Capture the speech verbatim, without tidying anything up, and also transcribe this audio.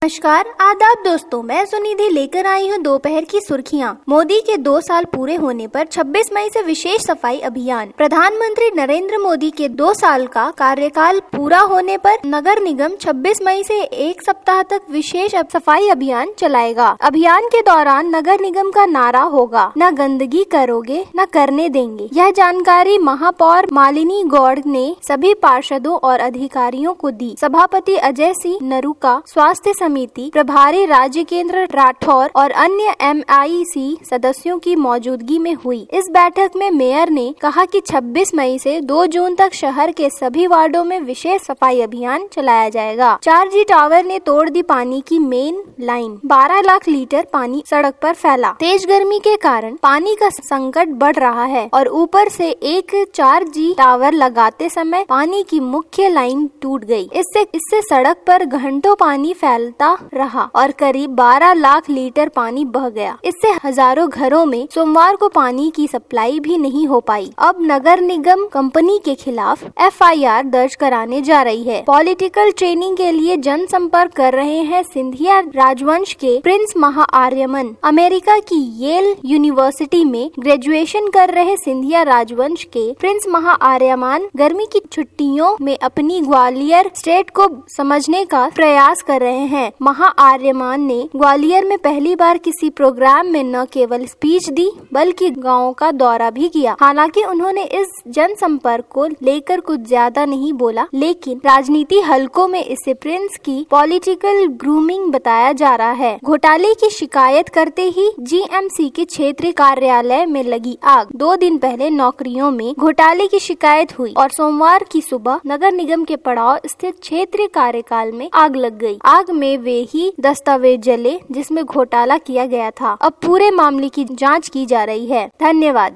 नमस्कार, आदाब दोस्तों, मैं सुनिधि लेकर आई हूँ दोपहर की सुर्खियाँ। मोदी के दो साल पूरे होने पर छब्बीस मई से विशेष सफाई अभियान। प्रधानमंत्री नरेंद्र मोदी के दो साल का कार्यकाल पूरा होने पर नगर निगम छब्बीस मई से एक सप्ताह तक विशेष सफाई अभियान चलाएगा। अभियान के दौरान नगर निगम का नारा होगा, न गंदगी करोगे न करने देंगे। यह जानकारी महापौर मालिनी गौड़ ने सभी पार्षदों और अधिकारियों को दी। सभापति अजय सिंह नरूका, स्वास्थ्य समिति प्रभारी राजकेंद्र राठौर और अन्य एम आई सी सदस्यों की मौजूदगी में हुई। इस बैठक में मेयर ने कहा कि छब्बीस मई से दो जून तक शहर के सभी वार्डों में विशेष सफाई अभियान चलाया जाएगा। चार जी टावर ने तोड़ दी पानी की मेन लाइन। बारह लाख लीटर पानी सड़क पर फैला। तेज गर्मी के कारण पानी का संकट बढ़ रहा है और ऊपर से एक चार जी टावर लगाते समय पानी की मुख्य लाइन टूट गई। इससे इससे सड़क पर घंटों पानी फैलता रहा और करीब बारह लाख लीटर पानी बह गया। इससे हजारों घरों में सोमवार को पानी की सप्लाई भी नहीं हो पाई। अब नगर निगम कंपनी के खिलाफ एफ आई आर दर्ज कराने जा रही है। पॉलिटिकल ट्रेनिंग के लिए जनसंपर्क कर रहे हैं सिंधिया राजवंश के प्रिंस महाआर्यमन। अमेरिका की येल यूनिवर्सिटी में ग्रेजुएशन कर रहे सिंधिया राजवंश के प्रिंस महाआर्यमन गर्मी की छुट्टियों में अपनी ग्वालियर स्टेट को समझने का प्रयास कर रहे हैं। महाआर्यमान ने ग्वालियर में पहली बार किसी प्रोग्राम में न केवल स्पीच दी बल्कि गांवों का दौरा भी किया। हालांकि उन्होंने इस जनसंपर्क को लेकर कुछ ज्यादा नहीं बोला, लेकिन राजनीति हलकों में इसे प्रिंस की पॉलिटिकल ग्रूमिंग बताया जा रहा है। घोटाले की शिकायत करते ही जी एम सी के क्षेत्रीय कार्यालय में लगी आग। दो दिन पहले नौकरियों में घोटाले की शिकायत हुई और सोमवार की सुबह नगर निगम के पड़ाव स्थित क्षेत्रीय कार्यकाल में आग लग गई। आग में वे ही दस्तावेज जले जिसमें घोटाला किया गया था। अब पूरे मामले की जांच की जा रही है। धन्यवाद।